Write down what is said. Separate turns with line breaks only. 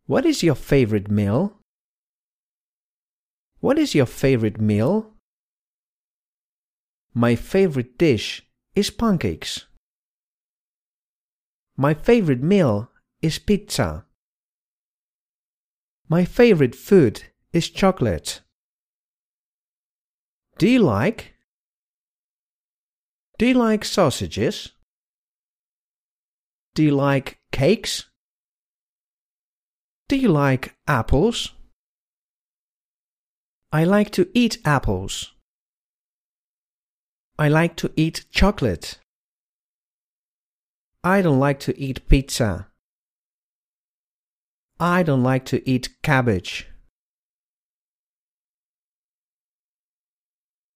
What is your favorite meal? What is your favorite meal? My favorite dish is pancakes. My favorite meal is pizza. My favorite food is chocolate. Do you like? Do you like sausages? Do you like cakes? Do you like apples? I like to eat apples. I like to eat chocolate. I don't like to eat pizza. I don't like to eat cabbage.